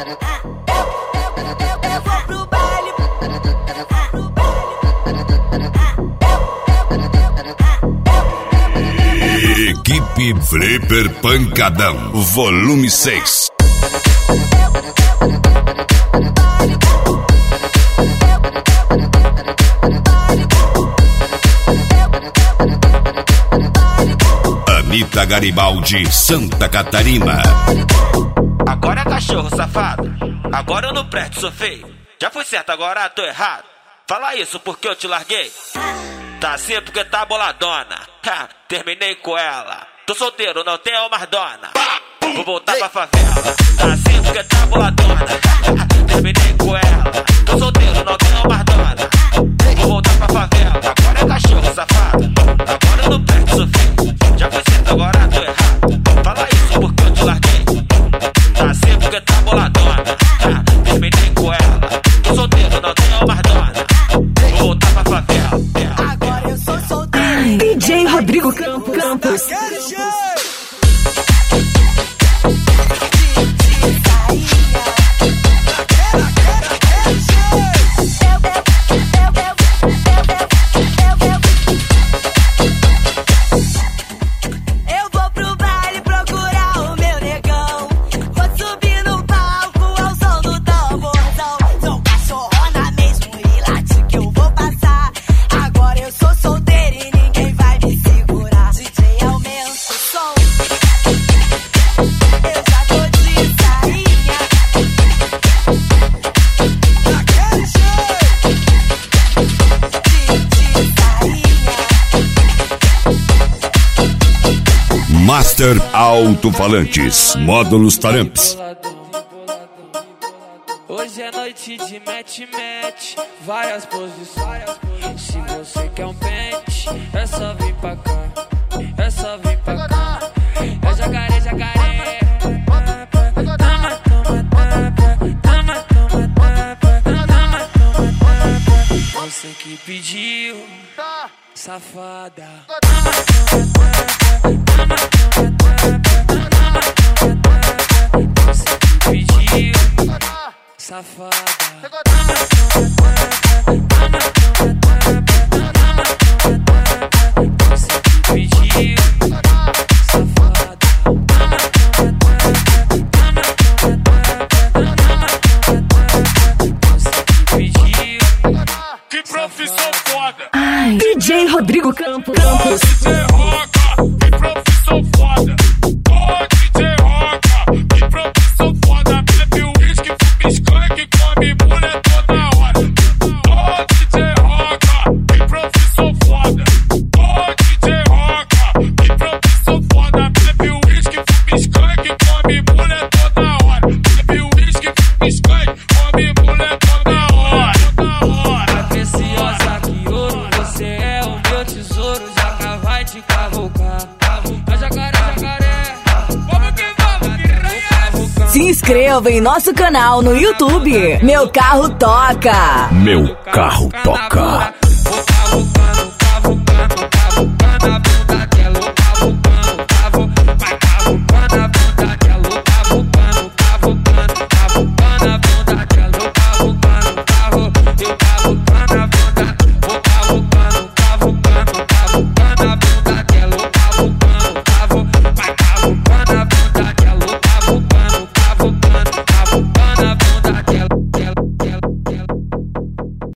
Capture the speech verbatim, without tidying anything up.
Eu vou pro baile. Equipe Flipper Pancadão, volume seis. Anitta Garibaldi, Santa Catarina. Agora é cachorro safado, agora eu não presto, sou feio. Já fui certo, agora tô errado. Fala isso porque eu te larguei. Tá assim porque tá boladona. Ha, terminei com ela. Tô solteiro, não tenho mais dona. Vou voltar pra favela. Tá assim porque tá boladona. Ha, terminei com ela. Tô solteiro, não tenho mais dona. Vou voltar pra favela. Agora é cachorro safado, agora eu não presto, sou feio. Já fui certo, agora tô errado. Fala isso porque eu te larguei. Tá assim porque tá boladona. Ha, terminei com ela. Tô solteiro, não tenho mais dona. Vou voltar pra favela. Agora eu sou solteiro. D J Rodrigo Campos. Campos. Master Alto-Falantes, módulos Taramps. Hoje é noite de match-match, várias posições. Se você quer um pente, é só vir pra cá, é só vir pra cá. É jacaré, jacaré. Toma, toma, toma, toma, toma, toma, toma. Você que pediu, safada. Você que pediu, safada. Você que pediu, safada. Você que pediu. Que profissão foda. Ai, D J Rodrigo Campos. Campos. D J Roca, que profissão foda. Oh, D J Roca, que profissão foda. Bebe uísque, fuma skunk, come mulher toda hora. Oh, D J Roca, que profissão foda. Oh, D J Roca, que profissão foda. Bebe uísque, fuma skunk, come mulher toda hora. Bebe uísque, fuma skunk, come mulher toda hora. A preciosa que ouro, você é o meu tesouro. Já vai te cavucar. A jacaré, jacaré. Vamos que vamos, piranha. Se inscreva em nosso canal no YouTube. Meu Carro Toca. Meu Carro Toca.